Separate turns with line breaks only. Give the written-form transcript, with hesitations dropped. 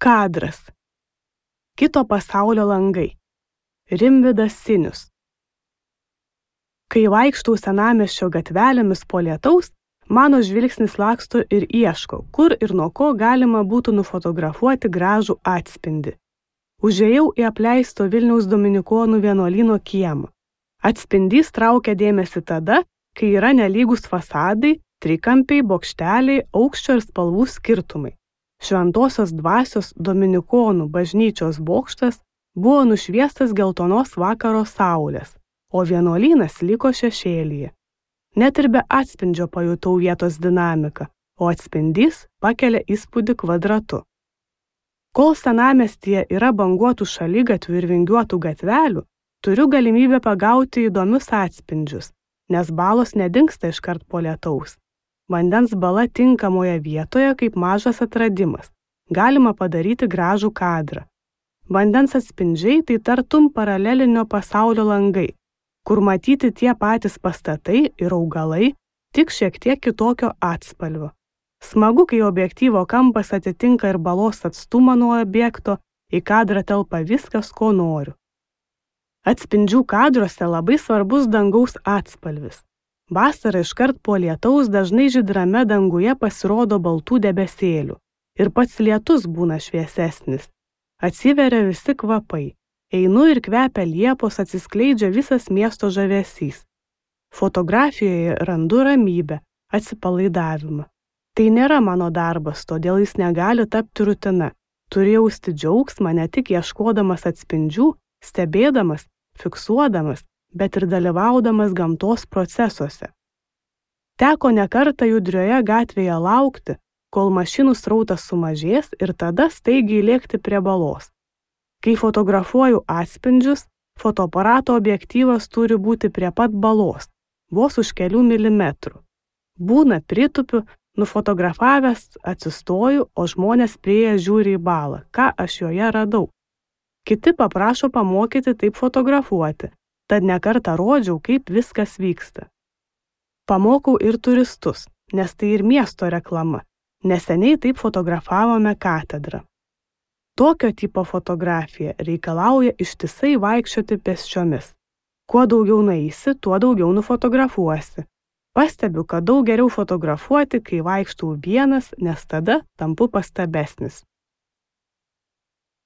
Kadras. Kito pasaulio langai. Rimvydas Sinius. Kai vaikštau senamiesčio gatvelėmis po lietaus, mano žvilgsnis laksto ir ieško, kur ir nuo ko galima būtų nufotografuoti gražų atspindį. Užėjau į apleisto Vilniaus dominikonų vienuolyno kiemą. Atspindys traukia dėmesį tada, kai yra nelygus fasadai, trikampiai, bokšteliai, aukščio ir spalvų skirtumai. Šventosios dvasios dominikonų bažnyčios bokštas buvo nušviestas geltonos vakaro saulės, o vienuolynas liko šešėlyje. Net ir be atspindžio pajutau vietos dinamiką, o atspindys pakelia įspūdį kvadratu. Kol senamiestyje yra banguotų šaligatvių ir vingiuotų gatvelių, turiu galimybę pagauti įdomius atspindžius, nes balos nedingsta iškart po lietaus. Vandens bala tinkamoje vietoje kaip mažas atradimas. Galima padaryti gražų kadrą. Vandens atspindžiai tai tartum paralelinio pasaulio langai, kur matyti tie patys pastatai ir augalai, tik šiek tiek kitokio atspalvio. Smagu, kai objektyvo kampas atitinka ir balos atstumą nuo objekto, į kadrą telpa viskas, ko noriu. Atspindžių kadruose labai svarbus dangaus atspalvis. Vasarą iškart po lietaus dažnai žydrame danguje pasirodo baltų debesėlių ir pats lietus būna šviesesnis. Atsiveria visi kvapai. Einu ir kvepia liepos, atsiskleidžia visas miesto žavesys. Fotografijoje randu ramybę, atsipalaidavimą. Tai nėra mano darbas, todėl jis negali tapti rutina. Turiu jausti džiaugsmą ne tik ieškodamas atspindžių, stebėdamas, fiksuodamas, bet ir dalyvaudamas gamtos procesuose. Teko ne kartą judrioje gatvėje laukti, kol mašinų srautas sumažės ir tada staigiai lėkti prie balos. Kai fotografuoju atspindžius, fotoaparato objektyvas turi būti prie pat balos, vos už kelių milimetrų. Būna pritupiu, nufotografavęs atsistoju, o žmonės prieėję žiūri į balą, ką aš joje radau. Kiti paprašo pamokyti taip fotografuoti, tad ne kartą rodžiau, kaip viskas vyksta. Pamokau ir turistus, nes tai ir miesto reklama. Neseniai taip fotografavome katedrą. Tokio tipo fotografija reikalauja ištisai vaikščioti pėsčiomis. Kuo daugiau nueisi, tuo daugiau nufotografuosi. Pastebiu, kad daug geriau fotografuoti, kai vaikštau vienas, nes tada tampu pastabesnis.